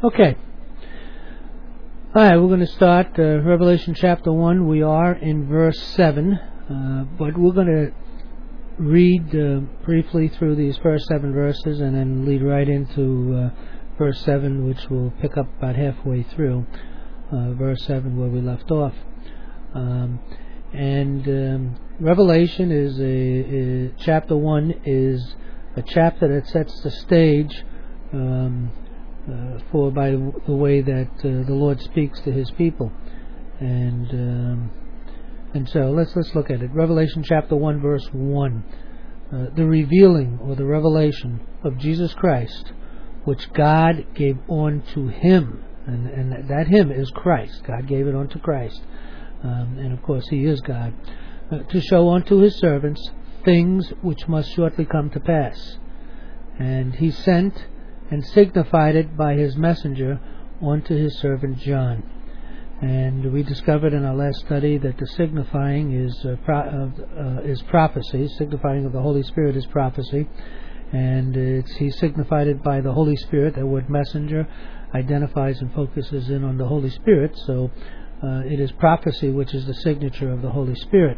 Okay. Alright, we're going to start Revelation chapter 1. We are in verse 7, but we're going to read briefly through these first 7 verses and then lead right into verse 7, which we'll pick up about halfway through verse 7 where we left off. Revelation is chapter 1 is a chapter that sets the stage by the way that the Lord speaks to His people, and so let's look at it. Revelation chapter 1 verse 1, the revealing or the revelation of Jesus Christ, which God gave unto Him, and that Him is Christ. God gave it unto Christ, and of course He is God, to show unto His servants things which must shortly come to pass. And He sent and signified it by His messenger unto His servant John. And we discovered in our last study that the signifying is prophecy. Signifying of the Holy Spirit is prophecy, and He signified it by the Holy Spirit. That word messenger identifies and focuses in on the Holy Spirit, so it is prophecy which is the signature of the Holy Spirit.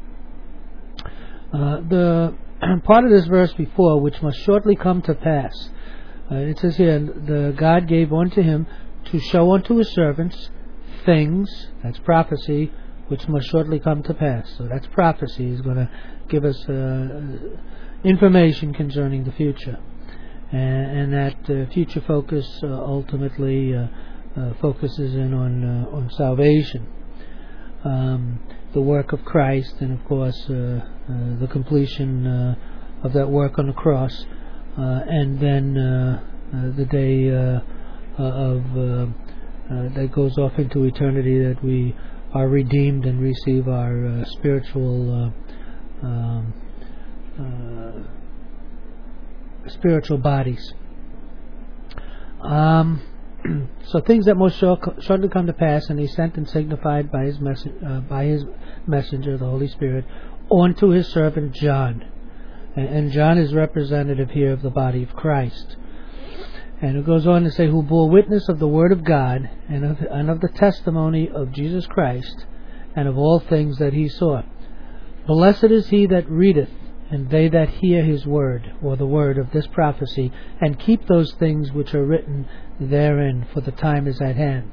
The part of this verse before, which must shortly come to pass, it says here, the God gave unto Him to show unto His servants things, that's prophecy, which must shortly come to pass. So that's prophecy. He's going to give us information concerning the future, and that future focus ultimately focuses in on salvation, the work of Christ, and of course the completion of that work on the cross, and then the day that goes off into eternity, that we are redeemed and receive our spiritual bodies. So things that must shortly come to pass, and He sent and signified by His messenger, the Holy Spirit, unto His servant John. And John is representative here of the body of Christ. And it goes on to say, who bore witness of the Word of God, and of the testimony of Jesus Christ, and of all things that He saw. Blessed is he that readeth, and they that hear His word, or the word of this prophecy, and keep those things which are written therein, for the time is at hand.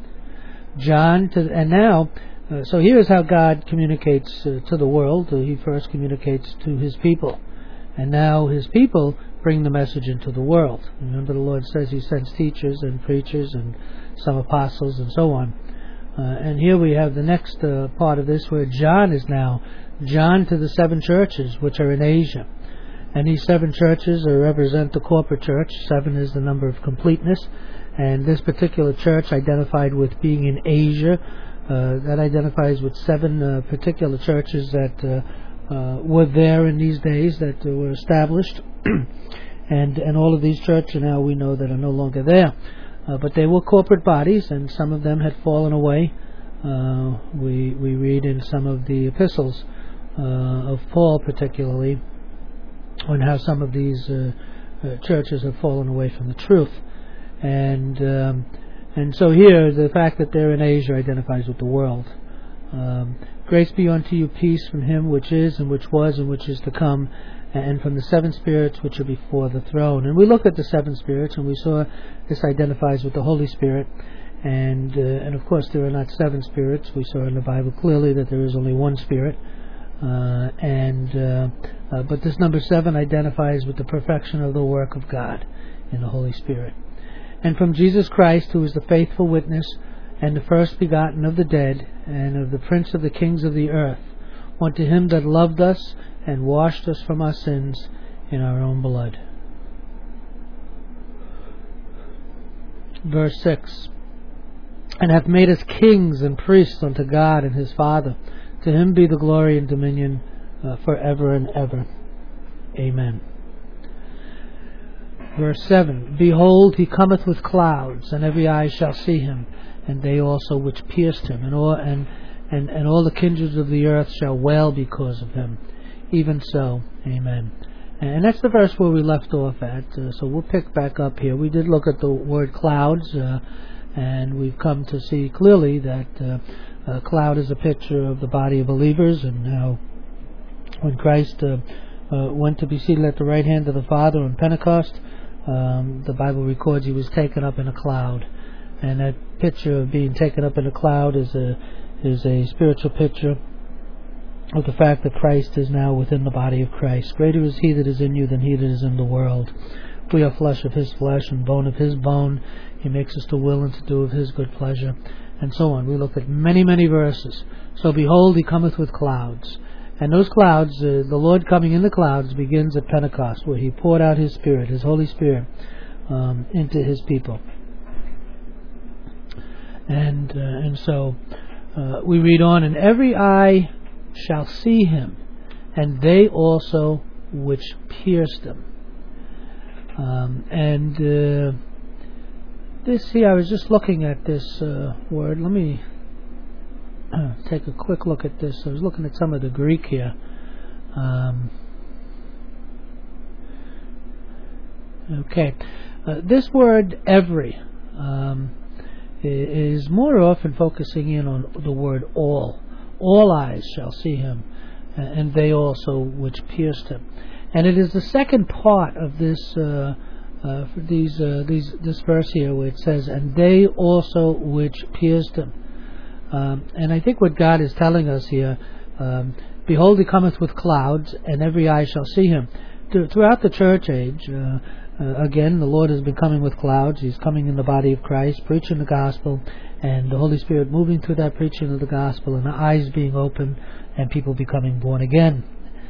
So here's how God communicates to the world. He first communicates to His people, and now His people bring the message into the world. Remember, the Lord says He sends teachers and preachers and some apostles and so on. And here we have the next part of this, where John is now John to the 7 churches which are in Asia. And these 7 churches represent the corporate church. 7 is the number of completeness. And this particular church identified with being in Asia, that identifies with 7 particular churches that were there in these days, that were established. and all of these churches now we know that are no longer there. But they were corporate bodies, and some of them had fallen away. We read in some of the epistles of Paul particularly on how some of these churches have fallen away from the truth. And so here, the fact that they're in Asia identifies with the world. Grace be unto you, peace from Him which is, and which was, and which is to come, and from the 7 spirits which are before the throne. And we looked at the 7 spirits, and we saw this identifies with the Holy Spirit. And of course there are not 7 spirits. We saw in the Bible clearly that there is only one Spirit. But this number 7 identifies with the perfection of the work of God in the Holy Spirit. And from Jesus Christ, who is the faithful witness, and the first begotten of the dead, and of the prince of the kings of the earth, unto Him that loved us, and washed us from our sins in our own blood. Verse 6, and hath made us kings and priests unto God and His Father. To Him be the glory and dominion forever and ever. Amen. Verse 7, behold, He cometh with clouds, and every eye shall see Him, and they also which pierced Him, and all the kindreds of the earth shall wail because of Him. Even so, amen. And that's the verse where we left off at. So we'll pick back up here. We did look at the word clouds, and we've come to see clearly that a cloud is a picture of the body of believers, and how when Christ went to be seated at the right hand of the Father on Pentecost, the Bible records he was taken up in a cloud. And that picture of being taken up in a cloud is a spiritual picture of the fact that Christ is now within the body of Christ. Greater is he that is in you than he that is in the world. We are flesh of his flesh and bone of his bone. He makes us to will and to do of his good pleasure, and so on. We looked at many, many verses. So behold, he cometh with clouds. And those clouds, the Lord coming in the clouds, begins at Pentecost, where he poured out his Spirit, his Holy Spirit, into his people. And so we read on, and every eye shall see him, and they also which pierced him. This here, I was just looking at this word. Let me take a quick look at this. I was looking at some of the Greek here. Okay. This word, every, is more often focusing in on the word all. All eyes shall see him, and they also which pierced him. And it is the second part of this this verse here, where it says, and they also which pierced him. And I think what God is telling us here, behold, he cometh with clouds, and every eye shall see him. Throughout the church age, again, the Lord has been coming with clouds. He's coming in the body of Christ, preaching the gospel, and the Holy Spirit moving through that preaching of the gospel, and the eyes being opened, and people becoming born again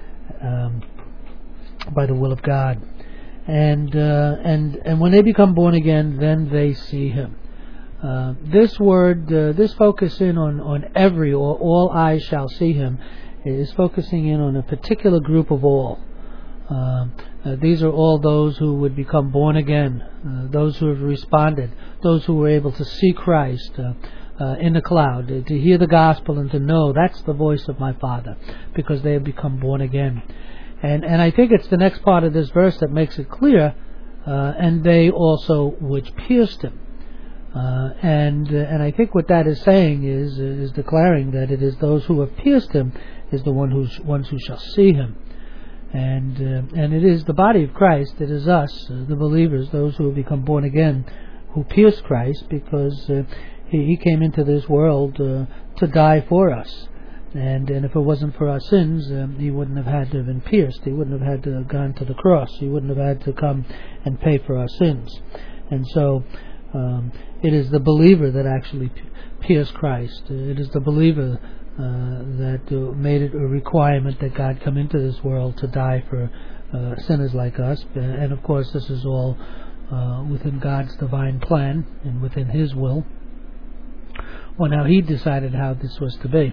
by the will of God. And when they become born again, then they see him. This word, this focus in on every, or all eyes shall see him, is focusing in on a particular group of all. These are all those who would become born again, those who have responded, those who were able to see Christ in the cloud, to hear the gospel and to know that's the voice of my Father, because they have become born again. And I think it's the next part of this verse that makes it clear, and they also which pierced him. And I think what that is saying is declaring that it is those who have pierced him is the ones who shall see him. And it is the body of Christ, it is us, the believers, those who have become born again, who pierced Christ, because he came into this world to die for us. And if it wasn't for our sins, he wouldn't have had to have been pierced. He wouldn't have had to have gone to the cross. He wouldn't have had to come and pay for our sins. And so it is the believer that actually pierced Christ. It is the believer that made it a requirement that God come into this world to die for sinners like us. And of course, this is all within God's divine plan and within his will. Well, now he decided how this was to be.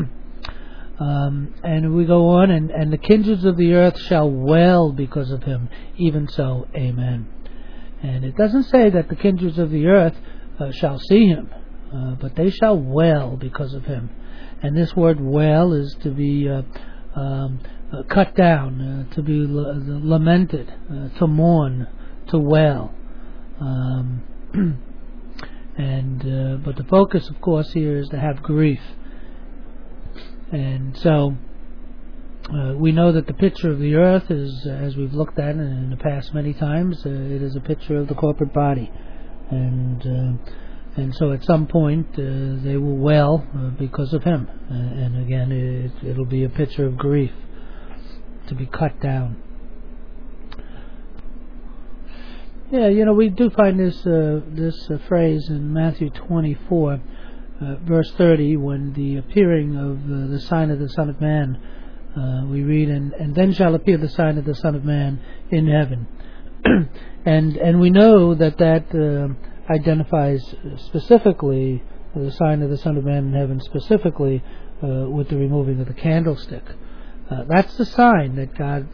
And we go on, and the kindreds of the earth shall wail because of him. Even so, amen. And it doesn't say that the kindreds of the earth shall see him, but they shall wail because of him. And this word wail is to be cut down, to be lamented, to mourn, to wail. But the focus, of course, here is to have grief. And so we know that the picture of the earth is, as we've looked at in the past many times, it is a picture of the corporate body. And so at some point they will wail because of him. And again, it'll be a picture of grief, to be cut down. Yeah, we do find this phrase in Matthew 24, verse 30, when the appearing of the sign of the Son of Man, we read, and then shall appear the sign of the Son of Man in heaven. and we know that identifies specifically the sign of the Son of Man in heaven, specifically with the removing of the candlestick. That's the sign that God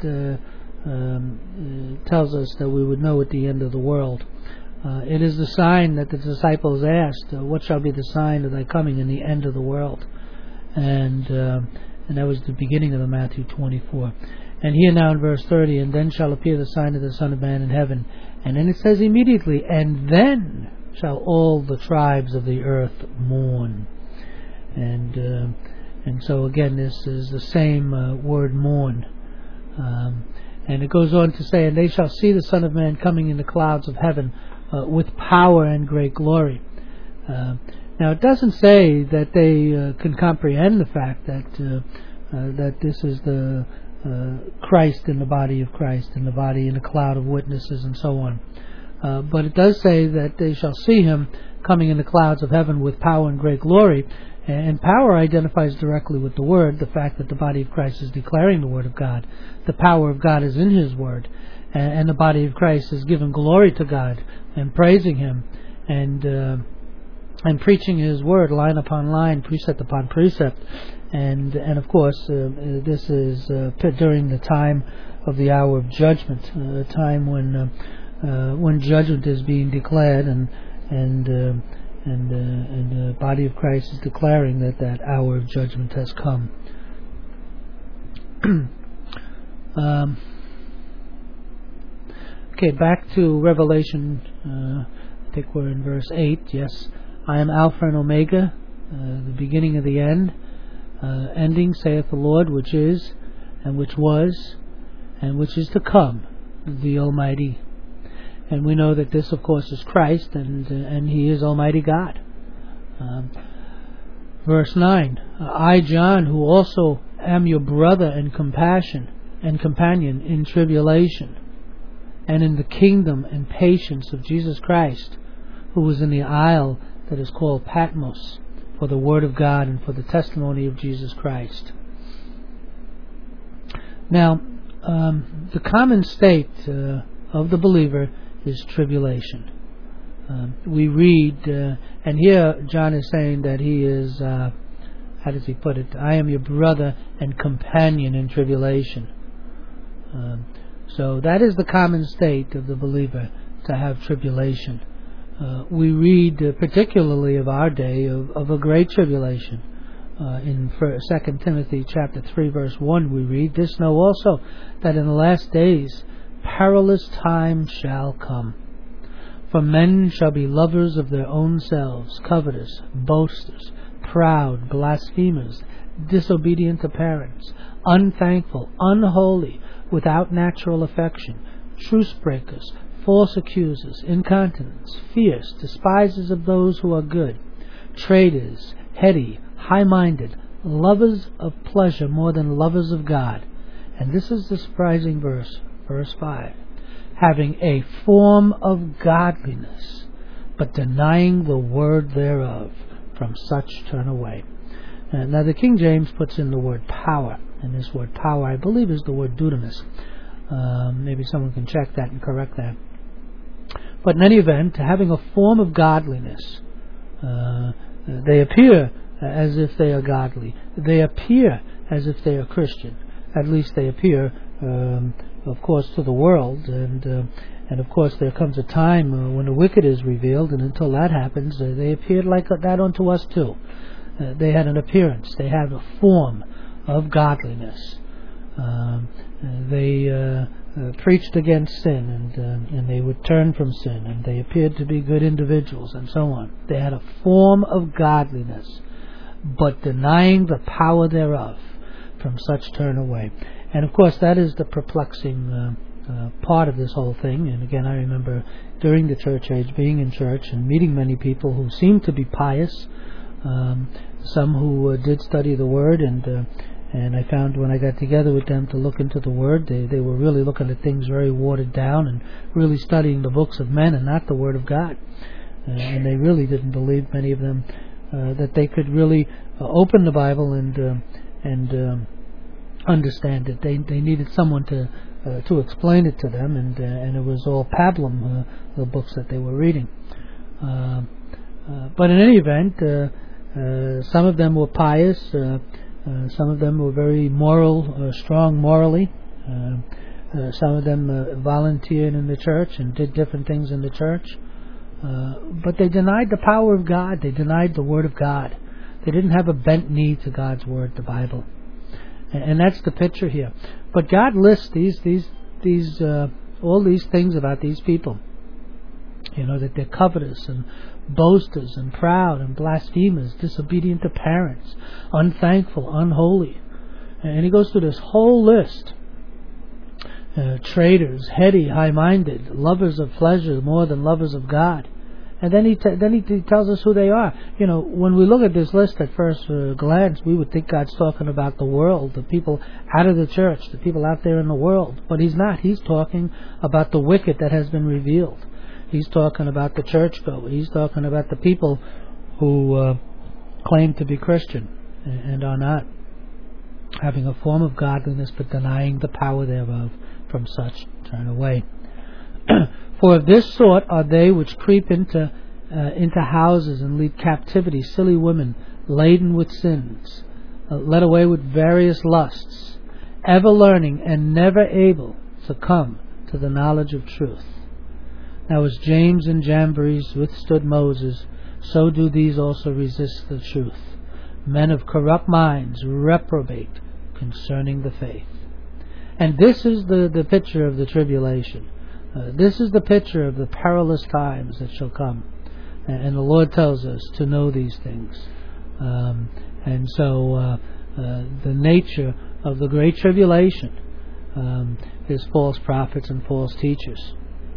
tells us that we would know at the end of the world. It is the sign that the disciples asked, what shall be the sign of thy coming in the end of the world? And that was the beginning of the Matthew 24. And here now in verse 30, and then shall appear the sign of the Son of Man in heaven. And then it says immediately, and then shall all the tribes of the earth mourn. And so again, this is the same word, mourn. And it goes on to say, and they shall see the Son of Man coming in the clouds of heaven with power and great glory. Now it doesn't say that they can comprehend the fact that this is the Christ in the body of Christ, in the body in a cloud of witnesses and so on. But it does say that they shall see him coming in the clouds of heaven with power and great glory. And power identifies directly with the Word, the fact that the body of Christ is declaring the Word of God. The power of God is in His Word. And the body of Christ is giving glory to God and praising Him and preaching His Word line upon line, precept upon precept. And of course, this is during the time of the hour of judgment, a time when judgment is being declared, and the body of Christ is declaring that hour of judgment has come. Okay, back to Revelation. I think we're in verse 8. Yes, I am Alpha and Omega, the beginning of the end. Ending, saith the Lord, which is, and which was, and which is to come, the Almighty. And we know that this, of course, is Christ, and He is Almighty God. Verse 9, I, John, who also am your brother and companion in tribulation, and in the kingdom and patience of Jesus Christ, who was in the isle that is called Patmos, for the word of God and for the testimony of Jesus Christ. Now, the common state of the believer is tribulation. We read, and here John is saying that he is, how does he put it? I am your brother and companion in tribulation. So that is the common state of the believer, to have tribulation. We read particularly of our day of a great tribulation. In 2 Timothy chapter 3 verse 1 we read, this know also, that in the last days perilous times shall come. For men shall be lovers of their own selves, covetous, boasters, proud, blasphemers, disobedient to parents, unthankful, unholy, without natural affection, truce breakers, false accusers, incontinents, fierce, despisers of those who are good, traitors, heady, high-minded, lovers of pleasure more than lovers of God. And this is the surprising verse, verse 5. Having a form of godliness, but denying the word thereof, from such turn away. Now the King James puts in the word power, and this word power I believe is the word dunamis. Maybe someone can check that and correct that. But in any event, having a form of godliness, they appear as if they are godly. They appear as if they are Christian. At least they appear, of course, to the world. And of course, there comes a time when the wicked is revealed, and until that happens, they appeared like that unto us too. They had an appearance. They had a form of godliness. They preached against sin, and they would turn from sin, and they appeared to be good individuals, and so on. They had a form of godliness, but denying the power thereof, from such turn away. And of course, that is the perplexing part of this whole thing. And again, I remember during the church age being in church and meeting many people who seemed to be pious, some who did study the Word, and I found when I got together with them to look into the Word, they were really looking at things very watered down and really studying the books of men and not the Word of God. And they really didn't believe, many of them, that they could really open the Bible and understand it. They needed someone to explain it to them, and it was all pablum, the books that they were reading. But in any event, some of them were pious. Some of them were very moral, strong morally. Some of them volunteered in the church and did different things in the church. But they denied the power of God. They denied the Word of God. They didn't have a bent knee to God's Word, the Bible. And that's the picture here. But God lists all these things about these people. That they're covetous and boasters and proud and blasphemers, disobedient to parents, unthankful, unholy. And he goes through this whole list. Traitors, heady, high-minded, lovers of pleasure more than lovers of God. And then he tells us who they are. When we look at this list at first glance, we would think God's talking about the world, the people out of the church, the people out there in the world. But he's not. He's talking about the wicked that has been revealed. He's talking about the churchgoer. He's talking about the people who claim to be Christian and are not, having a form of godliness but denying the power thereof. From such turn away. For of this sort are they which creep into houses and lead captivity silly women laden with sins, led away with various lusts, ever learning and never able to come to the knowledge of truth. Now as James and Jambres withstood Moses, so do these also resist the truth. Men of corrupt minds reprobate concerning the faith. And this is the picture of the tribulation. This is the picture of the perilous times that shall come. And the Lord tells us to know these things. And so the nature of the great tribulation is false prophets and false teachers.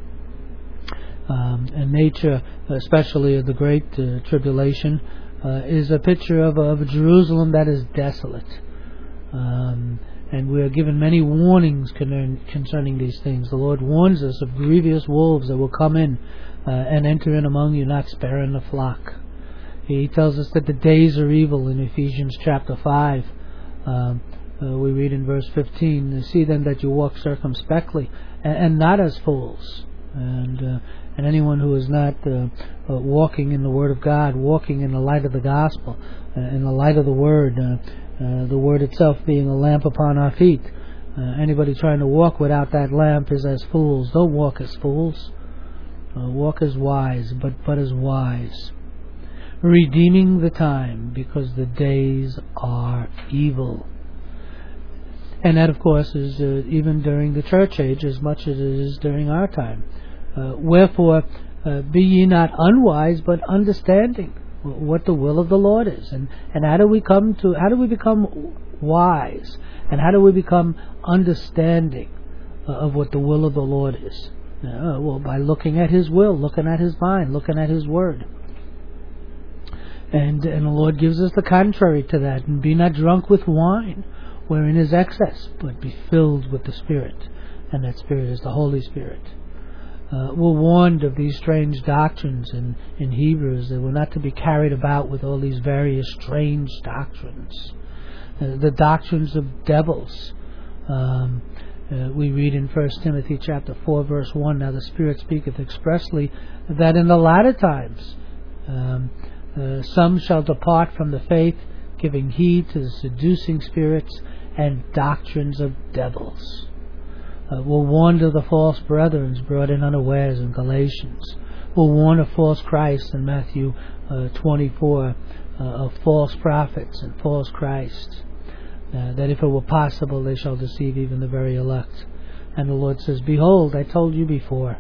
And nature, especially of the great tribulation, is a picture of a Jerusalem that is desolate. And we are given many warnings concerning these things. The Lord warns us of grievous wolves that will come in and enter in among you, not sparing the flock. He tells us that the days are evil in Ephesians chapter 5. We read in verse 15, see then that you walk circumspectly and not as fools. And anyone who is not walking in the Word of God, walking in the light of the gospel, in the light of the Word itself being a lamp upon our feet. Anybody trying to walk without that lamp is as fools. Don't walk as fools. Walk as wise, but as wise. Redeeming the time, because the days are evil. And that, of course, is even during the church age as much as it is during our time. Wherefore, be ye not unwise, but understanding what the will of the Lord is, and how do we become wise, and how do we become understanding of what the will of the Lord is? Well, by looking at His will, looking at His mind, looking at His Word. And the Lord gives us the contrary to that. And be not drunk with wine, wherein is excess, but be filled with the Spirit. And that Spirit is the Holy Spirit. We're warned of these strange doctrines in Hebrews, that we're not to be carried about with all these various strange doctrines. The doctrines of devils. We read in 1 Timothy chapter 4 verse 1, now the Spirit speaketh expressly that in the latter times some shall depart from the faith, giving heed to the seducing spirits and doctrines of devils. We're warned of the false brethren brought in unawares in Galatians. We're warned of false Christ in Matthew 24, of false prophets and false Christ. That if it were possible, they shall deceive even the very elect. And the Lord says, behold, I told you before.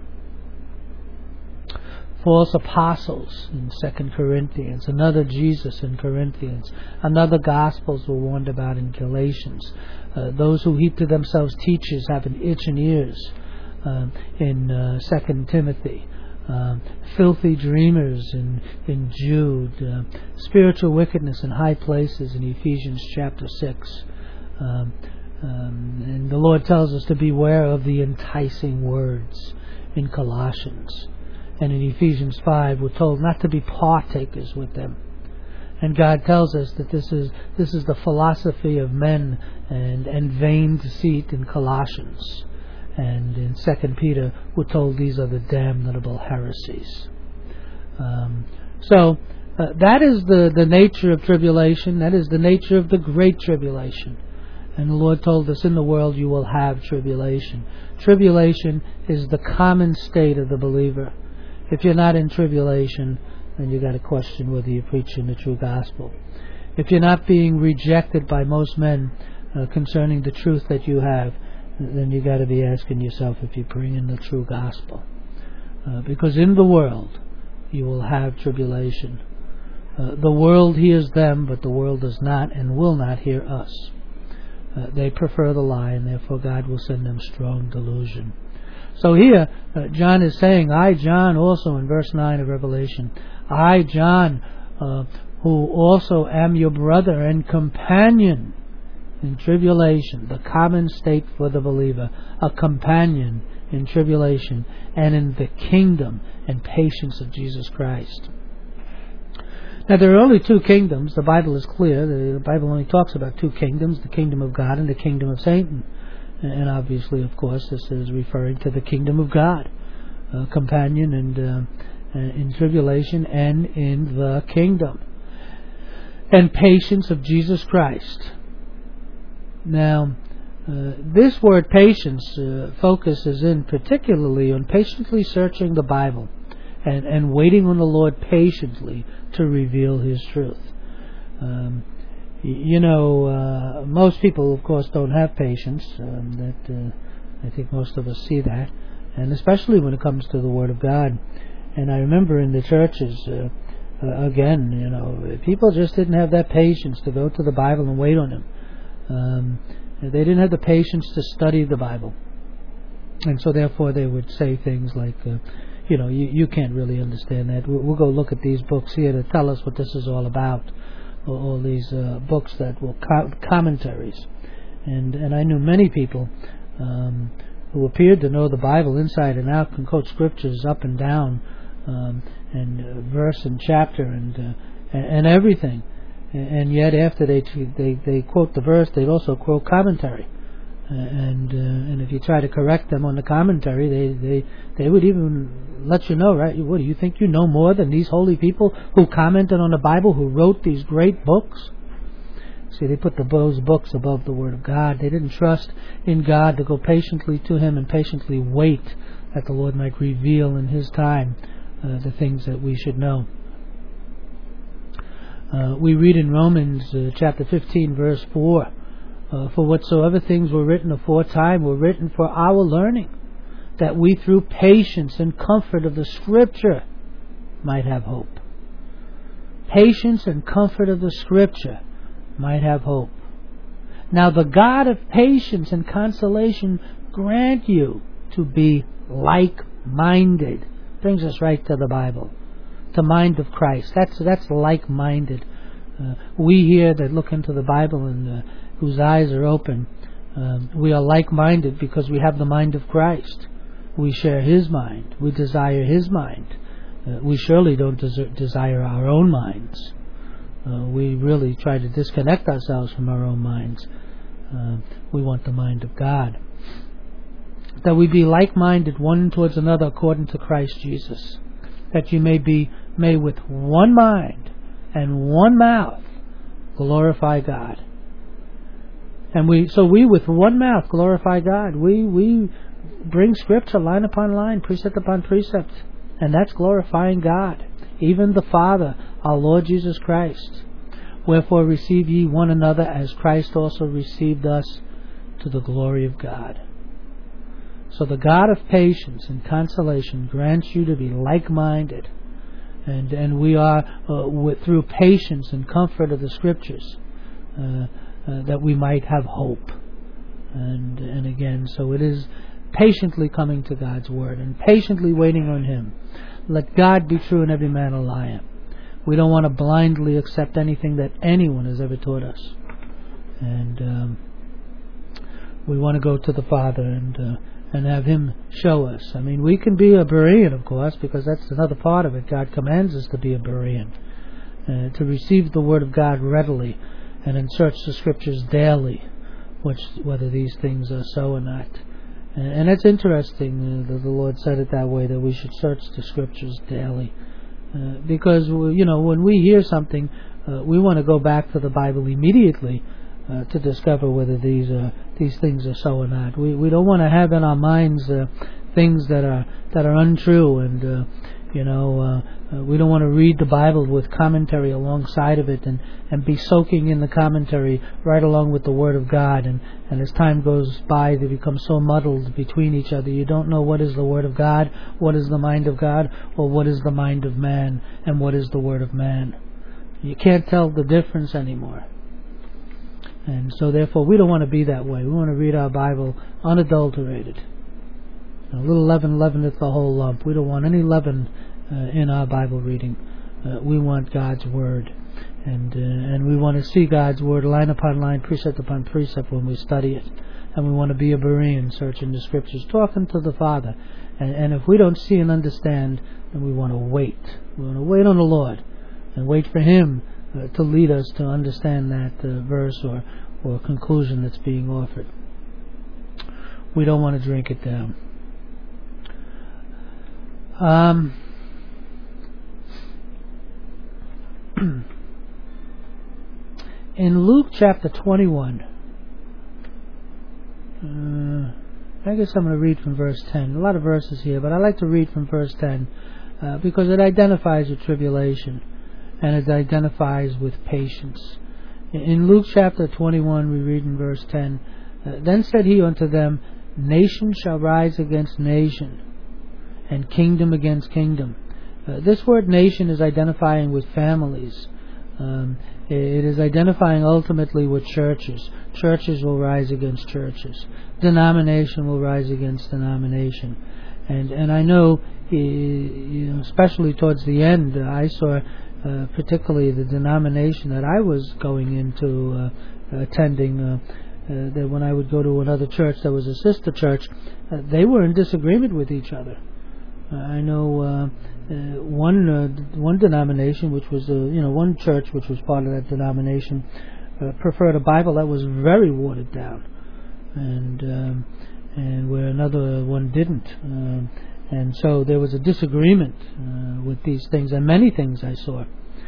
False apostles in 2 Corinthians, another Jesus in Corinthians, another Gospels were warned about in Galatians. Those who heap to themselves teachers having itching ears in 2 Timothy. Filthy dreamers in Jude. Spiritual wickedness in high places in Ephesians chapter 6. And the Lord tells us to beware of the enticing words in Colossians. And in Ephesians 5 we're told not to be partakers with them. And God tells us that this is the philosophy of men and vain deceit in Colossians. And in 2 Peter we're told these are the damnable heresies. So that is the nature of tribulation. That is the nature of the great tribulation. And the Lord told us, in the world you will have tribulation. Tribulation is the common state of the believer. If you're not in tribulation, then you got to question whether you're preaching the true gospel. If you're not being rejected by most men, concerning the truth that you have, then you got to be asking yourself if you bring in the true gospel. Because in the world you will have tribulation. The world hears them, but the world does not and will not hear us. They prefer the lie, and therefore God will send them strong delusion. So here, John is saying, I, John, also in verse 9 of Revelation, I, John, who also am your brother and companion in tribulation, the common state for the believer, a companion in tribulation and in the kingdom and patience of Jesus Christ. Now, there are only two kingdoms. The Bible is clear. The Bible only talks about two kingdoms, the kingdom of God and the kingdom of Satan. And obviously, of course, this is referring to the kingdom of God, companion and in tribulation and in the kingdom and patience of Jesus Christ. Now, this word patience focuses in particularly on patiently searching the Bible and waiting on the Lord patiently to reveal His truth. Most people, of course, don't have patience. I think most of us see that, and especially when it comes to the Word of God. And I remember in the churches, people just didn't have that patience to go to the Bible and wait on Him. They didn't have the patience to study the Bible, and so therefore they would say things like, you can't really understand that. We'll go look at these books here to tell us what this is all about. All these books that were commentaries, and I knew many people who appeared to know the Bible inside and out, can quote scriptures up and down, and verse and chapter and everything, and yet after they quote the verse, they also quote commentary, and if you try to correct them on the commentary, they would even let you know, right? What do you think you know more than these holy people who commented on the Bible, who wrote these great books? See, they put those books above the Word of God. They didn't trust in God to go patiently to Him and patiently wait that the Lord might reveal in His time the things that we should know. We read in Romans chapter 15, verse 4, for whatsoever things were written aforetime were written for our learning, that we through patience and comfort of the Scripture might have hope. Patience and comfort of the Scripture might have hope. Now the God of patience and consolation grant you to be like-minded. Brings us right to the Bible. The mind of Christ. That's like-minded. We here that look into the Bible and whose eyes are open, we are like-minded because we have the mind of Christ. We share His mind. We desire His mind. We surely don't desire our own minds. We really try to disconnect ourselves from our own minds. We want the mind of God. That we be like-minded one towards another according to Christ Jesus. That you may with one mind and one mouth glorify God. And we with one mouth glorify God. We bring Scripture line upon line, precept upon precept, and that's glorifying God, even the Father, our Lord Jesus Christ. Wherefore receive ye one another as Christ also received us, to the glory of God. So the God of patience and consolation grants you to be like-minded, and we are through patience and comfort of the Scriptures that we might have hope. And again, so it is patiently coming to God's Word and patiently waiting on Him. Let God be true and every man a liar. We don't want to blindly accept anything that anyone has ever taught us. And we want to go to the Father and have Him show us. I mean, we can be a Berean, of course, because that's another part of it. God commands us to be a Berean, to receive the Word of God readily and then search the Scriptures daily, whether these things are so or not. And it's interesting that the Lord said it that way, that we should search the Scriptures daily. Because, when we hear something, we want to go back to the Bible immediately to discover whether these things are so or not. We don't want to have in our minds things that are untrue, We don't want to read the Bible with commentary alongside of it and be soaking in the commentary right along with the Word of God. And as time goes by, they become so muddled between each other. You don't know what is the Word of God, what is the mind of God, or what is the mind of man, and what is the Word of man. You can't tell the difference anymore. And so therefore we don't want to be that way. We want to read our Bible unadulterated. A little leaven leaveneth the whole lump. We don't want any leaven in our Bible reading. We want God's Word. And we want to see God's Word line upon line, precept upon precept when we study it. And we want to be a Berean, searching the Scriptures, talking to the Father. And if we don't see and understand, then we want to wait. We want to wait on the Lord and wait for Him to lead us to understand that verse or conclusion that's being offered. We don't want to drink it down. In Luke chapter 21, I guess I'm going to read from verse 10. A lot of verses here, but I like to read from verse 10 because it identifies with tribulation and it identifies with patience. In Luke chapter 21, we read in verse 10, Then said he unto them, Nation shall rise against nation, and kingdom against kingdom. This word nation is identifying with families. It is identifying ultimately with churches. Churches will rise against churches. Denomination will rise against denomination. And I know, especially towards the end, I saw particularly the denomination that I was going into attending, that when I would go to another church that was a sister church, they were in disagreement with each other. I know one denomination, which was one church which was part of that denomination, preferred a Bible that was very watered down, and where another one didn't, and so there was a disagreement with these things and many things I saw.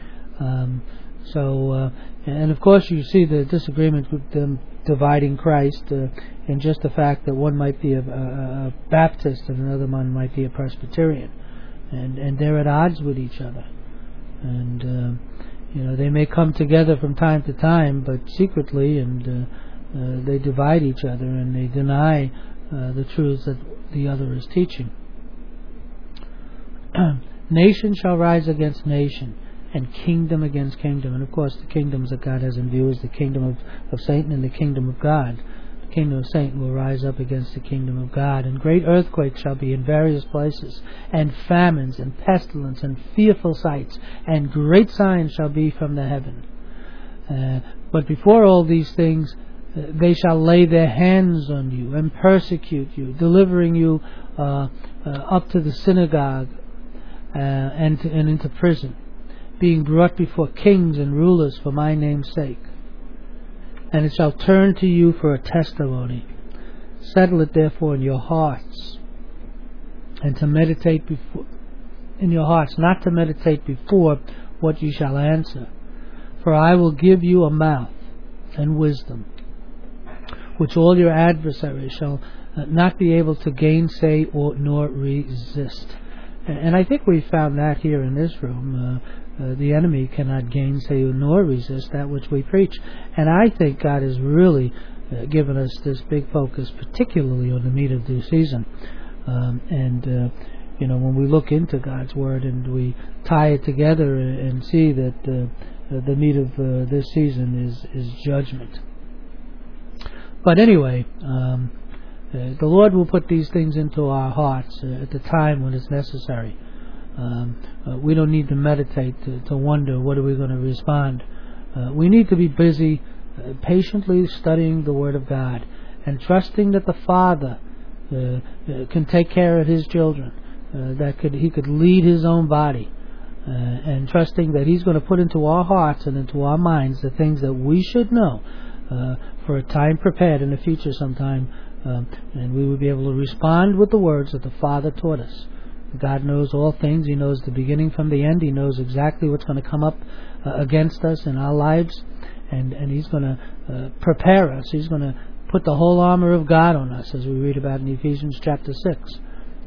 And of course you see the disagreement with them dividing Christ in just the fact that one might be a Baptist and another one might be a Presbyterian, and they're at odds with each other, and they may come together from time to time, but secretly, and they divide each other and they deny the truths that the other is teaching. Nation shall rise against nation, and kingdom against kingdom. And of course the kingdoms that God has in view is the kingdom of Satan and the kingdom of God. The kingdom of Satan will rise up against the kingdom of God, and great earthquakes shall be in various places, and famines and pestilence and fearful sights, and great signs shall be from the heaven. But before all these things they shall lay their hands on you and persecute you, delivering you up to the synagogue and into prison, being brought before kings and rulers for my name's sake. And it shall turn to you for a testimony. Settle it therefore in your hearts, and to meditate in your hearts, not to meditate before what you shall answer. For I will give you a mouth and wisdom, which all your adversaries shall not be able to gainsay nor resist. And I think we found that here in this room. The enemy cannot gainsay nor resist that which we preach. And I think God has really given us this big focus, particularly on the meat of due season. When we look into God's Word and we tie it together and see that the meat of this season is judgment. But anyway, the Lord will put these things into our hearts at the time when it's necessary. We don't need to meditate to wonder what are we going to respond. We need to be busy patiently studying the Word of God and trusting that the Father can take care of His children, He could lead His own body, and trusting that He's going to put into our hearts and into our minds the things that we should know for a time prepared in the future sometime, and we will be able to respond with the words that the Father taught us. God knows all things. He knows the beginning from the end. He knows exactly what's going to come up against us in our lives, and He's going to prepare us. He's going to put the whole armor of God on us, as we read about in Ephesians chapter 6.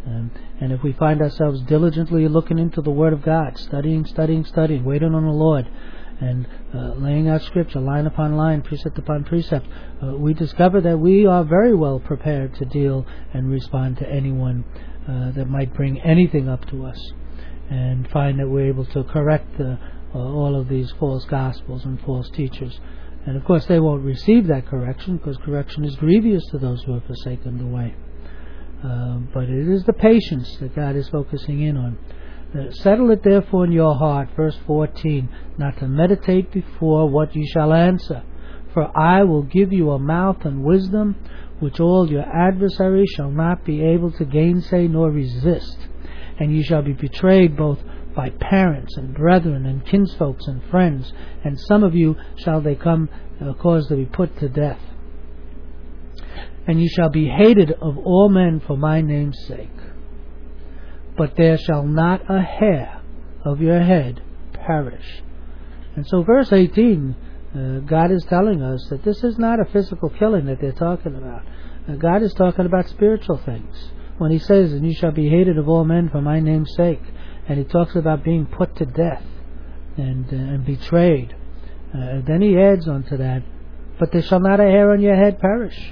And if we find ourselves diligently looking into the Word of God, studying, waiting on the Lord, and laying out Scripture line upon line, precept upon precept, we discover that we are very well prepared to deal and respond to anyone that might bring anything up to us, and find that we're able to correct all of these false gospels and false teachers. And of course they won't receive that correction, because correction is grievous to those who have forsaken the way. But it is the patience that God is focusing in on. Settle it therefore in your heart, verse 14, not to meditate before what you shall answer. For I will give you a mouth and wisdom, which all your adversaries shall not be able to gainsay nor resist. And you shall be betrayed both by parents and brethren and kinsfolks and friends, and some of you shall they come cause to be put to death. And you shall be hated of all men for my name's sake. But there shall not a hair of your head perish. And so verse 18, God is telling us that this is not a physical killing that they're talking about. God is talking about spiritual things. When he says, and you shall be hated of all men for my name's sake, and he talks about being put to death and betrayed. Then he adds on to that, but there shall not a hair on your head perish.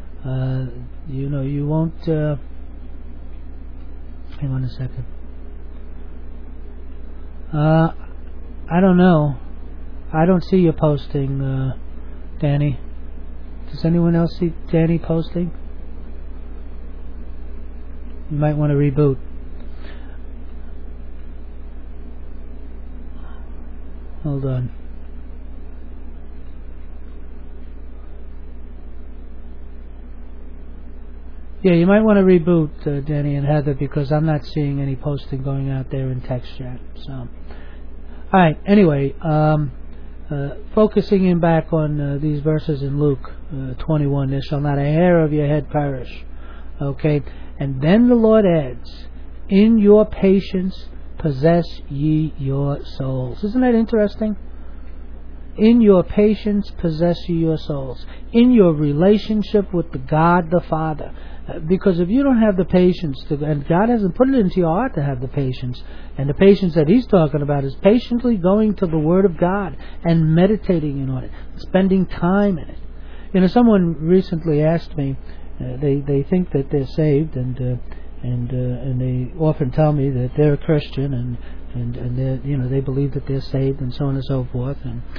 You won't... hang on a second. I don't know. I don't see you posting, Danny. Does anyone else see Danny posting? You might want to reboot. Hold on. Yeah, you might want to reboot, Danny and Heather, because I'm not seeing any posting going out there in text chat. So, alright, anyway, focusing in back on these verses in Luke 21, there shall not a hair of your head perish. Okay, and then the Lord adds, in your patience possess ye your souls. Isn't that interesting? In your patience possess ye your souls. In your relationship with the God the Father. Because if you don't have the patience, and God hasn't put it into your heart to have the patience, and the patience that He's talking about is patiently going to the Word of God and meditating on it, spending time in it. Someone recently asked me, they think that they're saved, and they often tell me that they're a Christian, and they believe that they're saved, and so on and so forth,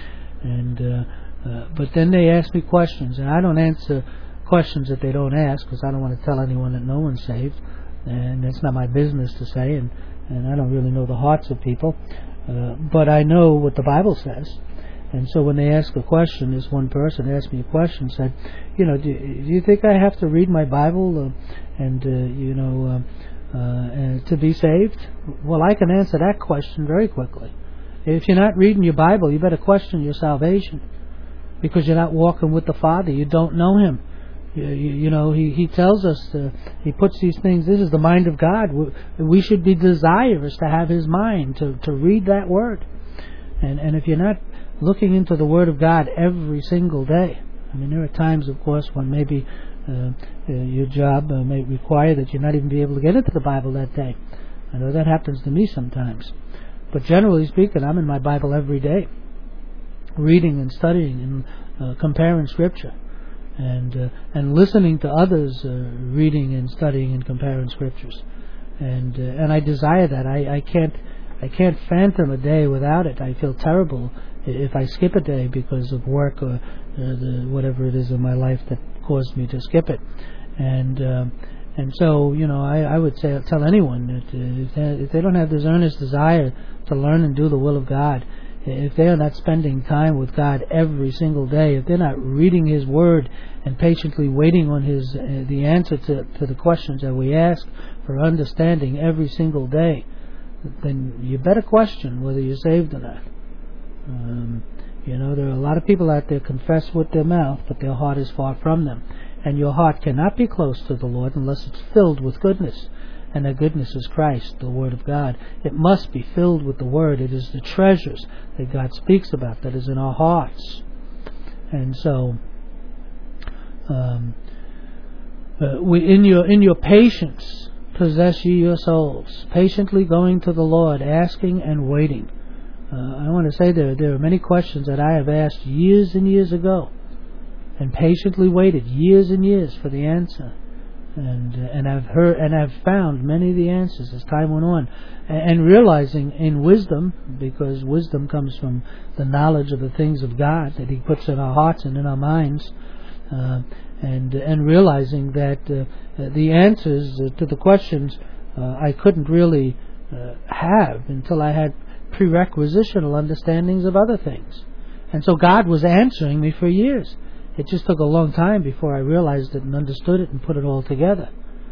but then they ask me questions, and I don't answer questions that they don't ask, because I don't want to tell anyone that no one's saved, and it's not my business to say, and I don't really know the hearts of people, but I know what the Bible says. And so when they ask a question, this one person asked me a question, said, do you think I have to read my Bible to be saved? Well, I can answer that question very quickly. If you're not reading your Bible, you better question your salvation, because you're not walking with the Father. You don't know Him. He tells us, He puts these things, this is the mind of God. We should be desirous to have His mind, to read that Word. And if you're not looking into the Word of God every single day, there are times, of course, when maybe your job may require that you not even be able to get into the Bible that day. I know that happens to me sometimes. But generally speaking, I'm in my Bible every day, reading and studying and comparing Scripture, and listening to others reading and studying and comparing Scriptures, and I desire that. I can't fathom a day without it. I feel terrible if I skip a day because of work or whatever it is in my life that caused me to skip it. And so, I would tell anyone that if they don't have this earnest desire to learn and do the will of God, if they are not spending time with God every single day, if they're not reading His Word and patiently waiting on the answer to the questions that we ask for understanding every single day, then you better question whether you're saved or not. There are a lot of people out there confess with their mouth, but their heart is far from them. And your heart cannot be close to the Lord unless it's filled with goodness. And that goodness is Christ, the Word of God. It must be filled with the Word. It is the treasures that God speaks about that is in our hearts. And so, in your patience, possess ye your souls, patiently going to the Lord, asking and waiting. I want to say there are many questions that I have asked years and years ago, and patiently waited years and years for the answer. And I've heard and I've found many of the answers as time went on, and realizing in wisdom, because wisdom comes from the knowledge of the things of God that He puts in our hearts and in our minds, and realizing that the answers to the questions I couldn't really have until I had prerequisitional understandings of other things, and so God was answering me for years. It just took a long time before I realized it and understood it and put it all together.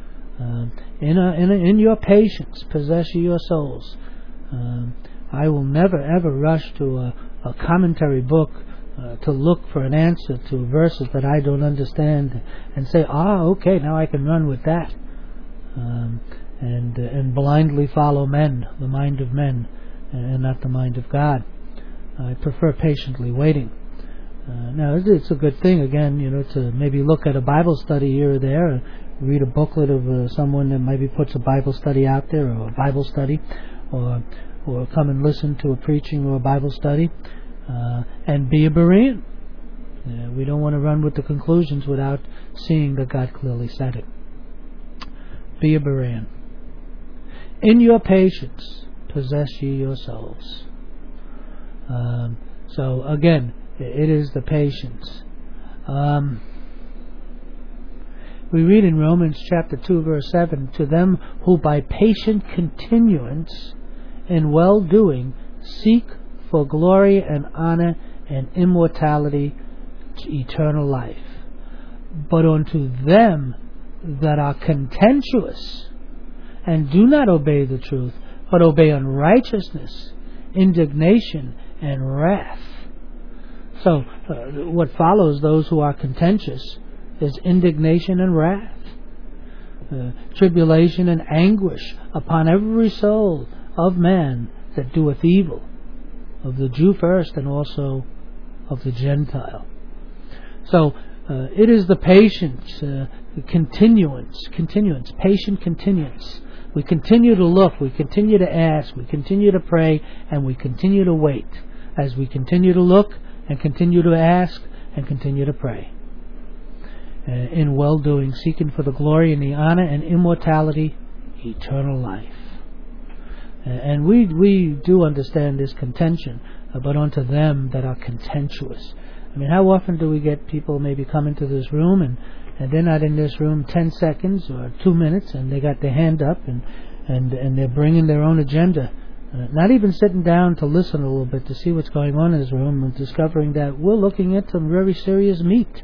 In your patience, possess ye your souls. I will never ever rush to a commentary book to look for an answer to verses that I don't understand and say, okay, now I can run with that. And blindly follow men, the mind of men, and not the mind of God. I prefer patiently waiting. Now, it's a good thing, again, to maybe look at a Bible study here or there, read a booklet of someone that maybe puts a Bible study out there, or a Bible study, or come and listen to a preaching or a Bible study, and be a Berean. We don't want to run with the conclusions without seeing that God clearly said it. Be a Berean. In your patience, possess ye your souls. So, again, it is the patience. We read in Romans chapter 2 verse 7, to them who by patient continuance in well-doing seek for glory and honor and immortality, eternal life. But unto them that are contentious and do not obey the truth, but obey unrighteousness, indignation, and wrath. So, what follows those who are contentious is indignation and wrath, tribulation and anguish upon every soul of man that doeth evil, of the Jew first and also of the Gentile. So, it is the patience, continuance, patient continuance. We continue to look, we continue to ask, we continue to pray, and we continue to wait. As we continue to look, and continue to ask, and continue to pray. In well-doing, seeking for the glory and the honor and immortality, eternal life. And we do understand this contention, but unto them that are contentious. I mean, how often do we get people maybe come into this room, and they're not in this room 10 seconds or 2 minutes, and they got their hand up, and they're bringing their own agenda. Not even sitting down to listen a little bit to see what's going on in this room, and discovering that we're looking at some very serious meat.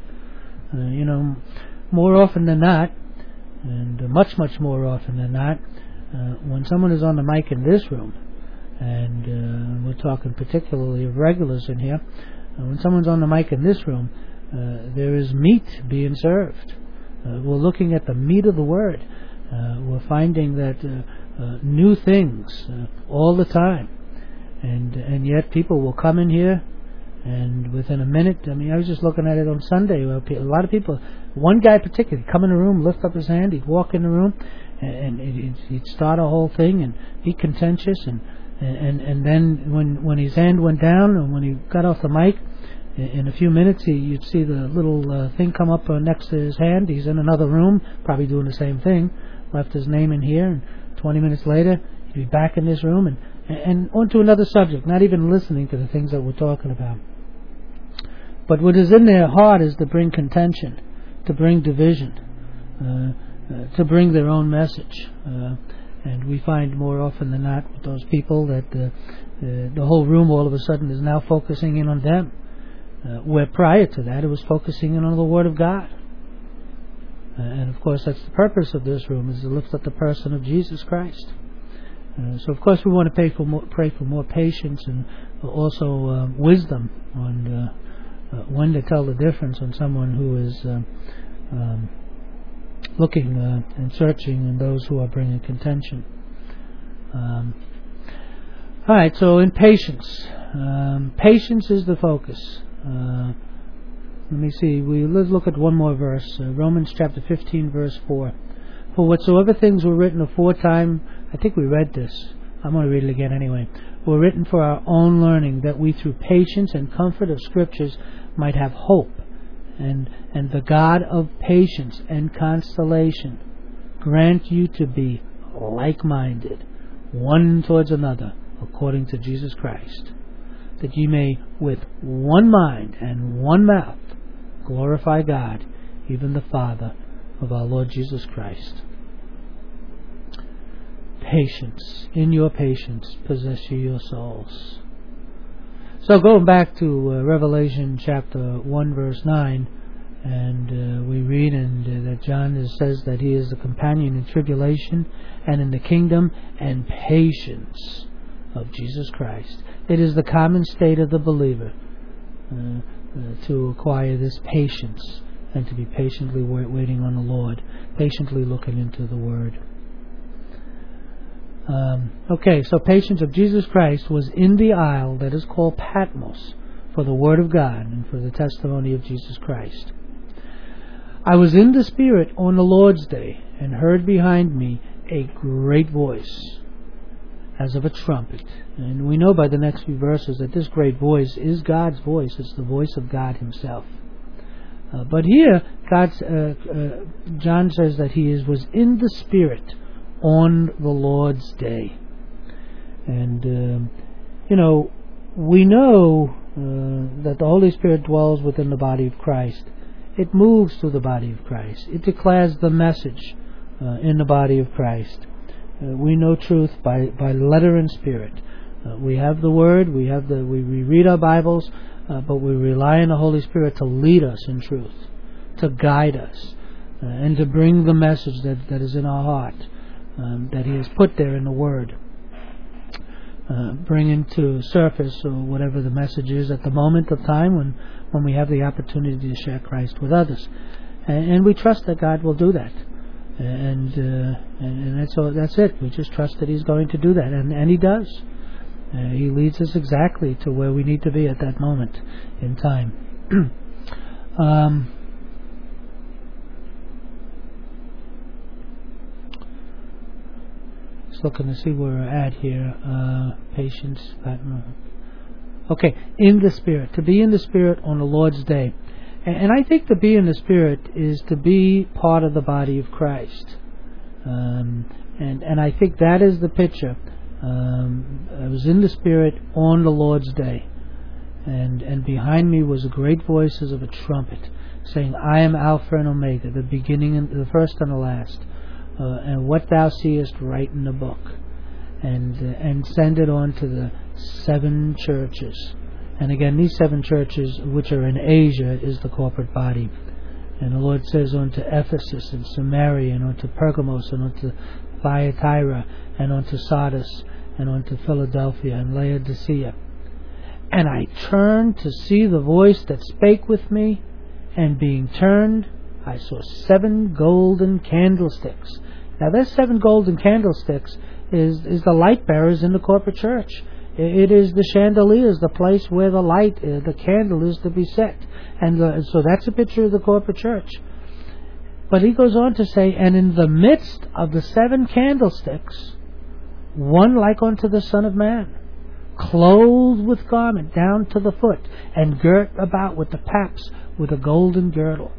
More often than not, and much more often than not, when someone is on the mic in this room, and we're talking particularly of regulars in here, when someone's on the mic in this room, there is meat being served. We're looking at the meat of the Word. We're finding that new things all the time, and yet people will come in here, and within a minute, I mean, I was just looking at it on Sunday. A lot of people, one guy particularly, come in the room, lift up his hand, he'd walk in the room, and he'd start a whole thing and be contentious, and then when his hand went down, and when he got off the mic, in a few minutes you'd see the little thing come up next to his hand. He's in another room, probably doing the same thing, left his name in here, and 20 minutes later he'd be back in this room and on to another subject, not even listening to the things that we're talking about. But what is in their heart is to bring contention, to bring division, to bring their own message. And we find more often than not with those people that the whole room all of a sudden is now focusing in on them, where prior to that it was focusing in on the Word of God. And of course that's the purpose of this room, is to lift up the person of Jesus Christ. So of course we want to pray for more patience, and also wisdom on when to tell the difference on someone who is looking and searching, and those who are bringing contention. Alright, so in patience. Patience is the focus. Let me see. Let's look at one more verse. Romans chapter 15, verse 4. For whatsoever things were written aforetime, I think we read this. I'm going to read it again anyway. Were written for our own learning, that we through patience and comfort of Scriptures might have hope. And the God of patience and consolation grant you to be like-minded, one towards another, according to Jesus Christ, that ye may with one mind and one mouth glorify God, even the Father of our Lord Jesus Christ. Patience. In your patience possess ye your souls. So going back to Revelation chapter 1 verse 9, and we read that John says that he is the companion in tribulation and in the kingdom and patience of Jesus Christ. It is the common state of the believer to acquire this patience and to be patiently waiting on the Lord, patiently looking into the Word. So patience of Jesus Christ was in the isle that is called Patmos for the Word of God and for the testimony of Jesus Christ. I was in the Spirit on the Lord's day and heard behind me a great voice as of a trumpet. And we know by the next few verses that this great voice is God's voice. It's the voice of God Himself. But here, John says that he was in the Spirit on the Lord's day. And, we know that the Holy Spirit dwells within the body of Christ. It moves through the body of Christ. It declares the message in the body of Christ. We know truth by letter and spirit. We have the Word, we read our Bibles, but we rely on the Holy Spirit to lead us in truth, to guide us, and to bring the message that is in our heart, that He has put there in the Word. Bring into surface whatever the message is at the moment of time when we have the opportunity to share Christ with others. And we trust that God will do that. And that's it. We just trust that He's going to do that. And He does. He leads us exactly to where we need to be at that moment in time. Just looking to see where we're at here. Patience. Okay, in the Spirit. To be in the Spirit on the Lord's day. And I think to be in the Spirit is to be part of the body of Christ. And I think that is the picture. I was in the Spirit on the Lord's day. And behind me was a great voice as of a trumpet, saying, I am Alpha and Omega, the beginning and the first and the last. And what thou seest, write in the book. And send it on to the 7 churches. And again, these 7 churches, which are in Asia, is the corporate body. And the Lord says unto Ephesus and Samaria, and unto Pergamos, and unto Thyatira, and unto Sardis, and unto Philadelphia, and Laodicea. And I turned to see the voice that spake with me, and being turned, I saw 7 golden candlesticks. Now, there's 7 golden candlesticks is the light bearers in the corporate church. It is the chandeliers, the place where the light, the candle is to be set. And so that's a picture of the corporate church. But he goes on to say, and in the midst of the 7 candlesticks, one like unto the Son of Man, clothed with garment down to the foot, and girt about with the paps with a golden girdle.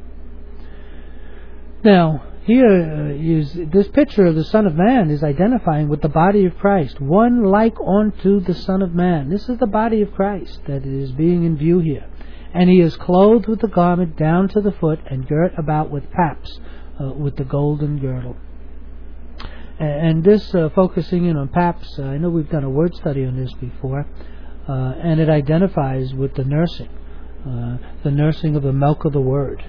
Now, here is this picture of the Son of Man is identifying with the body of Christ, one like unto the Son of Man. This is the body of Christ that is being in view here. And he is clothed with the garment down to the foot, and girt about with paps, with the golden girdle. And this, focusing in on paps, I know we've done a word study on this before, and it identifies with the nursing of the milk of the Word.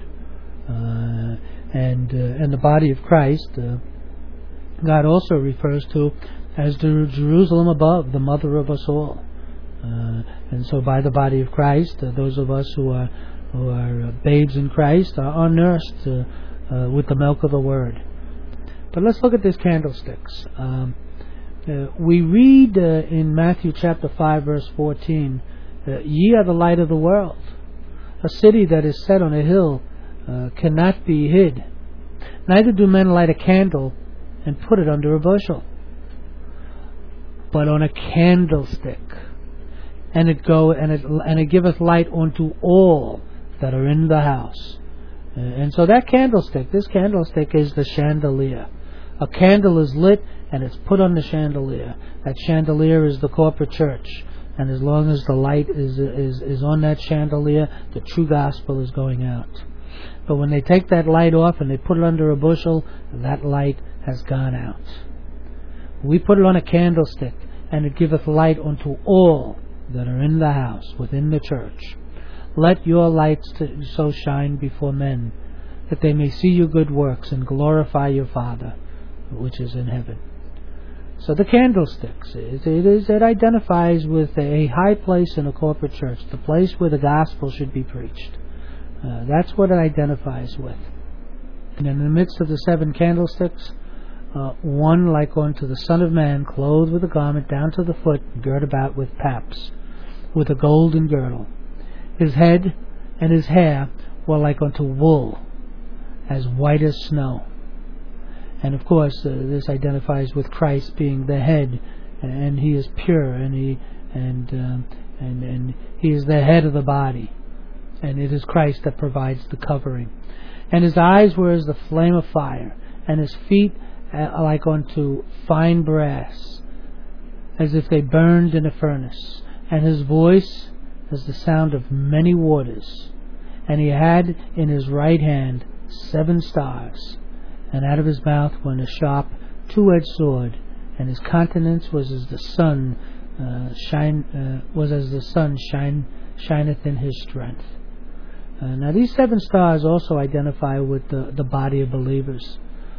And the body of Christ, God also refers to as the Jerusalem above, the mother of us all. And so by the body of Christ, those of us who are babes in Christ are nursed with the milk of the Word. But let's look at these candlesticks. We read in Matthew chapter 5 verse 14, ye are the light of the world. A city that is set on a hill cannot be hid. Neither do men light a candle and put it under a bushel, but on a candlestick, and it giveth light unto all that are in the house. And so this candlestick is the chandelier. A candle is lit and it's put on the chandelier. That chandelier is the corporate church. And as long as the light is on that chandelier, the true gospel is going out. But when they take that light off and they put it under a bushel, that light has gone out. We put it on a candlestick, and it giveth light unto all that are in the house, within the church. Let your lights so shine before men, that they may see your good works and glorify your Father, which is in heaven. So the candlesticks, it identifies with a high place in a corporate church, the place where the gospel should be preached. That's what it identifies with. And in the midst of the 7 candlesticks, one like unto the Son of Man, clothed with a garment down to the foot, girt about with paps, with a golden girdle. His head and his hair were like unto wool, as white as snow. And of course, this identifies with Christ being the head, and he is pure, and he is the head of the body, and it is Christ that provides the covering. And his eyes were as the flame of fire, and his feet like unto fine brass, as if they burned in a furnace, and his voice as the sound of many waters. And he had in his right hand 7 stars, and out of his mouth went a sharp 2-edged sword, and his countenance was as the sun shineth in his strength. Now these 7 stars also identify with the body of believers.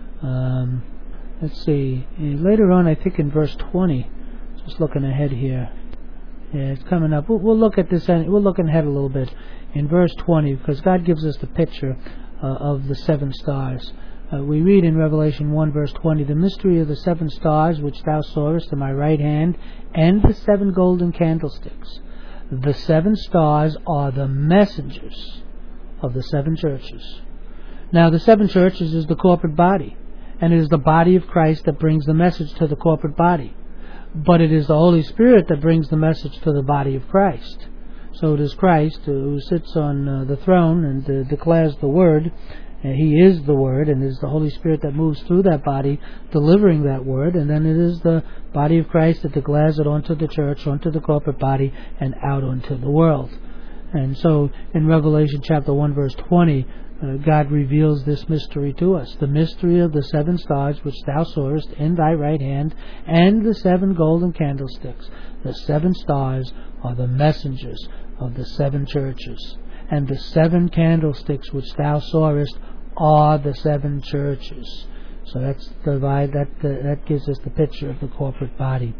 Let's see. Later on, I think in verse 20, just looking ahead here. Yeah, it's coming up. We'll look at this. We'll look ahead a little bit in verse 20, because God gives us the picture of the 7 stars. We read in Revelation 1 verse 20, the mystery of the 7 stars which thou sawest in my right hand, and the 7 golden candlesticks. The 7 stars are the messengers of the 7 churches. Now the 7 churches is the corporate body, and it is the body of Christ that brings the message to the corporate body. But it is the Holy Spirit that brings the message to the body of Christ. So it is Christ who sits on the throne and declares the Word. He is the Word, and it is the Holy Spirit that moves through that body, delivering that Word, and then it is the body of Christ that declares it onto the church, onto the corporate body, and out onto the world. And so in Revelation chapter 1 verse 20, God reveals this mystery to us, the mystery of the 7 stars which thou sawest in thy right hand, and the 7 golden candlesticks. The 7 stars are the messengers of the 7 churches, and the 7 candlesticks which thou sawest are the 7 churches. So that's that gives us the picture of the corporate body.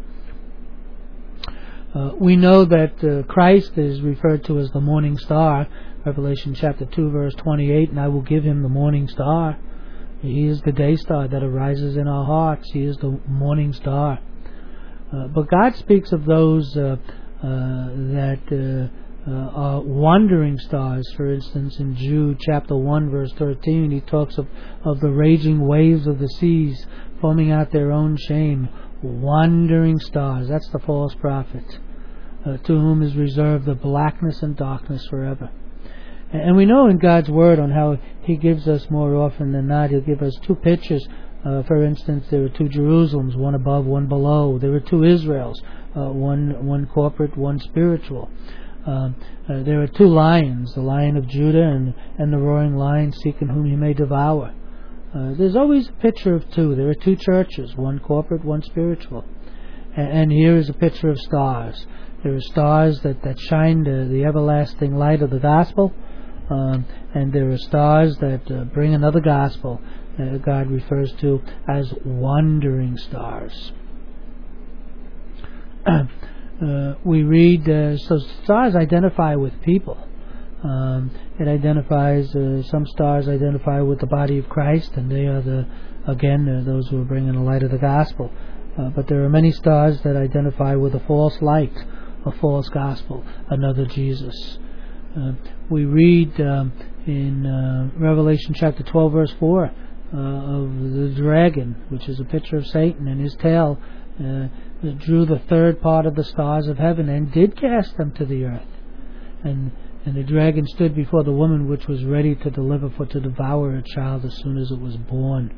We know that Christ is referred to as the morning star, Revelation chapter 2 verse 28, and I will give him the morning star. He is the day star that arises in our hearts. He is the morning star. But God speaks of those that are wandering stars. For instance, in Jude chapter 1 verse 13, he talks of the raging waves of the seas foaming out their own shame. Wandering stars, that's the false prophet, to whom is reserved the blackness and darkness forever. And we know in God's Word on how He gives us more often than not. He'll give us 2 pictures. For instance, there were 2 Jerusalems, one above, one below. There were 2 Israels, one corporate, one spiritual. There are 2 lions, the Lion of Judah and the roaring lion seeking whom He may devour. There's always a picture of 2. There are 2 churches, one corporate, one spiritual. And here is a picture of stars. There are stars that shine the everlasting light of the gospel, and there are stars that bring another gospel God refers to as wandering stars. We read, so stars identify with people. It identifies, some stars identify with the body of Christ, and they are those who are bringing the light of the gospel. But there are many stars that identify with a false light, a false gospel, another Jesus. We read in Revelation chapter 12 verse 4, of the dragon, which is a picture of Satan, and his tail drew the third part of the stars of heaven and did cast them to the earth. And the dragon stood before the woman which was ready to deliver, for to devour her child as soon as it was born.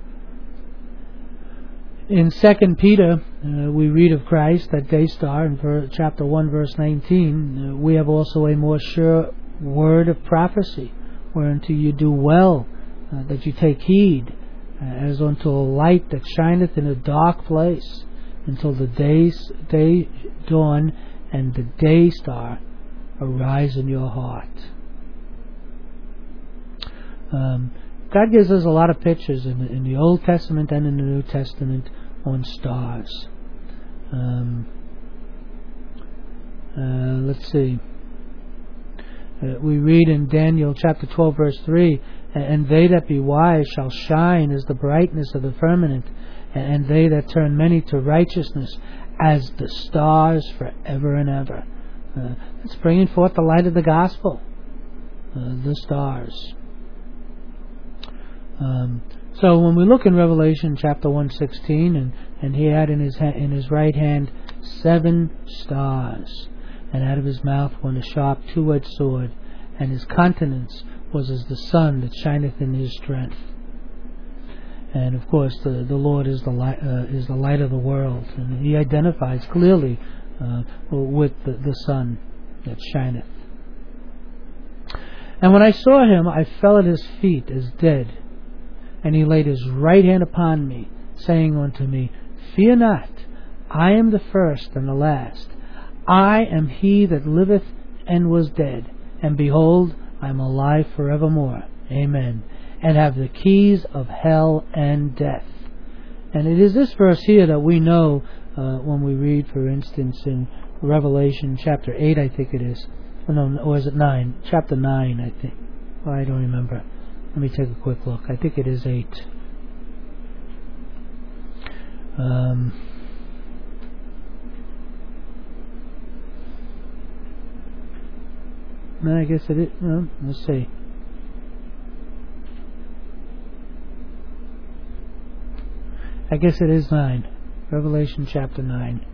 In 2 Peter, we read of Christ, that day star, in chapter 1, verse 19, we have also a more sure word of prophecy, whereunto you do well, that you take heed, as unto a light that shineth in a dark place, until the day dawn and the day star arise in your heart. God gives us a lot of pictures in the Old Testament and in the New Testament on stars. Let's see. We read in Daniel chapter 12 verse 3, and they that be wise shall shine as the brightness of the firmament, and they that turn many to righteousness as the stars forever and ever. It's bringing forth the light of the gospel, the stars. So when we look in Revelation chapter 1:16, and he had in his right hand 7 stars, and out of his mouth went a sharp 2-edged sword, and his countenance was as the sun that shineth in his strength. And of course, the Lord is the light of the world, and he identifies clearly with the sun that shineth. And when I saw him, I fell at his feet as dead. And he laid his right hand upon me, saying unto me, Fear not, I am the first and the last. I am he that liveth and was dead, and behold, I am alive forevermore. Amen. And have the keys of hell and death. And it is this verse here that we know when we read, for instance, in Revelation chapter 8, I think it is. Or is it 9? Chapter 9, I think. I don't remember. Let me take a quick look. I think it is 8. No, I guess it is. No, let's see. I guess it is 9. Revelation chapter 9.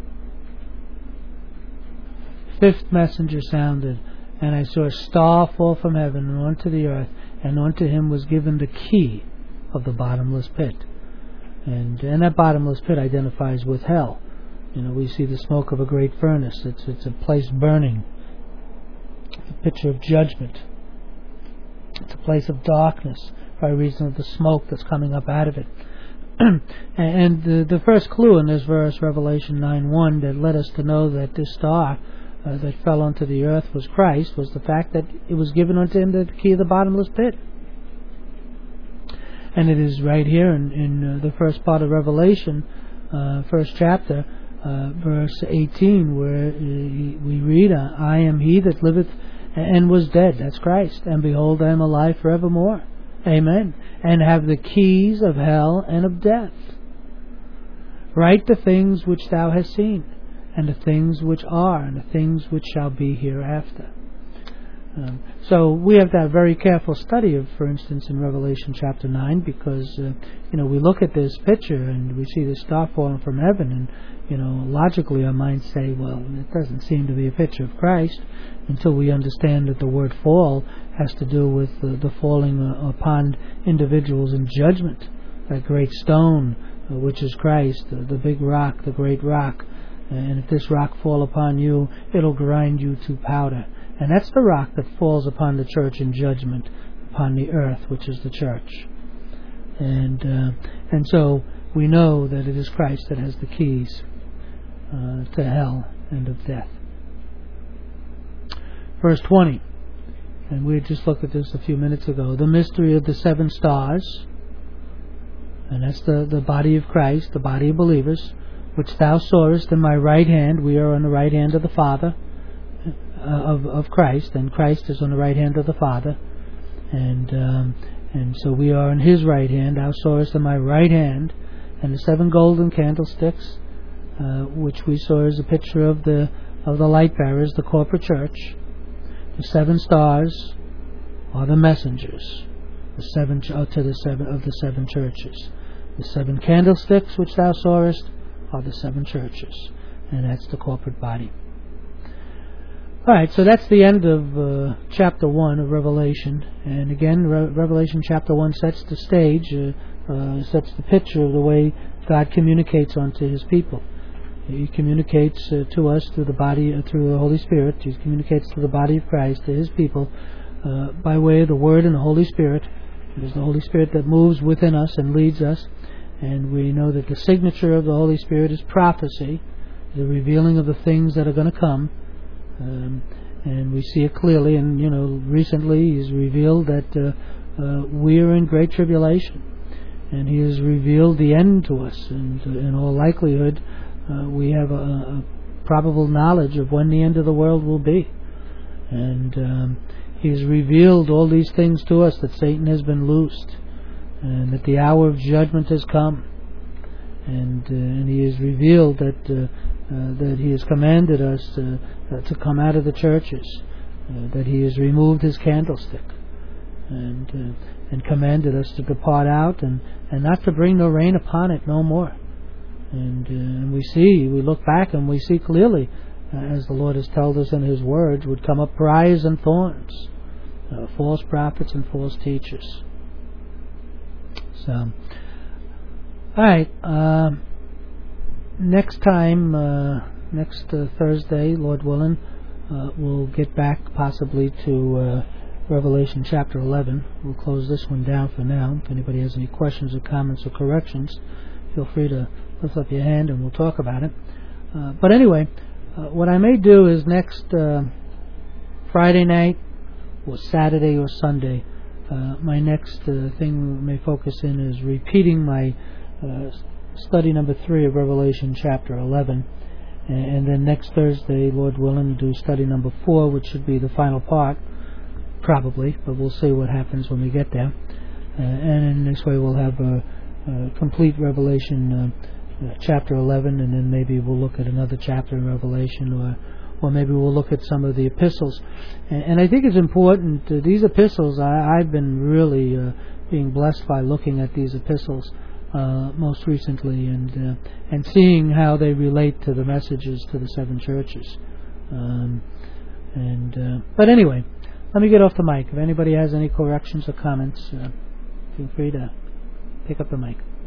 5th messenger sounded, and I saw a star fall from heaven and onto the earth, and unto him was given the key of the bottomless pit. And that bottomless pit identifies with hell. We see the smoke of a great furnace. It's a place burning. It's a picture of judgment. It's a place of darkness by reason of the smoke that's coming up out of it. And the first clue in this verse, Revelation 9:1, that led us to know that this star that fell onto the earth was Christ, was the fact that it was given unto him the key of the bottomless pit. And it is right here in the first part of Revelation, first chapter, verse 18, where we read, I am he that liveth and was dead. That's Christ. And behold, I am alive forevermore. Amen. And have the keys of hell and of death. Write the things which thou hast seen, and the things which are, and the things which shall be hereafter. So we have to have very careful study of, for instance, in Revelation chapter 9, because we look at this picture and we see the star falling from heaven, and logically our minds say, well, it doesn't seem to be a picture of Christ, until we understand that the word fall has to do with the falling upon individuals in judgment. That great stone, which is Christ, the big rock, the great rock. And if this rock fall upon you, it'll grind you to powder. And that's the rock that falls upon the church in judgment, upon the earth, which is the church. And so we know that it is Christ that has the keys to hell and of death. Verse 20, and we just looked at this a few minutes ago. The mystery of the 7 stars, and that's the body of Christ, the body of believers, which thou sawest in my right hand. We are on the right hand of the Father, of Christ, and Christ is on the right hand of the Father, and so we are on his right hand. Thou sawest in my right hand, and the 7 golden candlesticks, which we saw as a picture of the light bearers, the corporate church. The 7 stars are the messengers. the seven churches. The 7 candlesticks which thou sawest are the 7 churches, and that's the corporate body. Alright, so that's the end of chapter 1 of Revelation. And again, Revelation chapter 1 sets the stage, sets the picture of the way God communicates unto His people. He communicates to us through the Holy Spirit. He communicates to the body of Christ, to His people, by way of the Word and the Holy Spirit. It is the Holy Spirit that moves within us and leads us. And we know that the signature of the Holy Spirit is prophecy, the revealing of the things that are going to come. And we see it clearly. And, recently He's revealed that we are in great tribulation. And He has revealed the end to us. And in all likelihood, we have a probable knowledge of when the end of the world will be. And He has revealed all these things to us, that Satan has been loosed, and that the hour of judgment has come. And He has revealed that He has commanded us to come out of the churches, that He has removed His candlestick, and commanded us to depart out, and not to bring no rain upon it no more. And we look back and we see clearly, as the Lord has told us in His words, would come up briars and thorns, false prophets and false teachers. So, alright, next Thursday, Lord willing, we'll get back possibly to Revelation chapter 11. We'll close this one down for now. If anybody has any questions or comments or corrections, feel free to lift up your hand and we'll talk about it. But anyway, what I may do is next Friday night or Saturday or Sunday, my next thing may focus in is repeating my study number 3 of Revelation chapter 11. And then next Thursday, Lord willing, do study number 4, which should be the final part, probably, but we'll see what happens when we get there. And in this way we'll have a complete Revelation chapter 11, and then maybe we'll look at another chapter in Revelation, or maybe we'll look at some of the epistles. And I think it's important, these epistles, I've been really being blessed by looking at these epistles most recently, and seeing how they relate to the messages to the 7 churches. But anyway, let me get off the mic. If anybody has any corrections or comments, feel free to pick up the mic.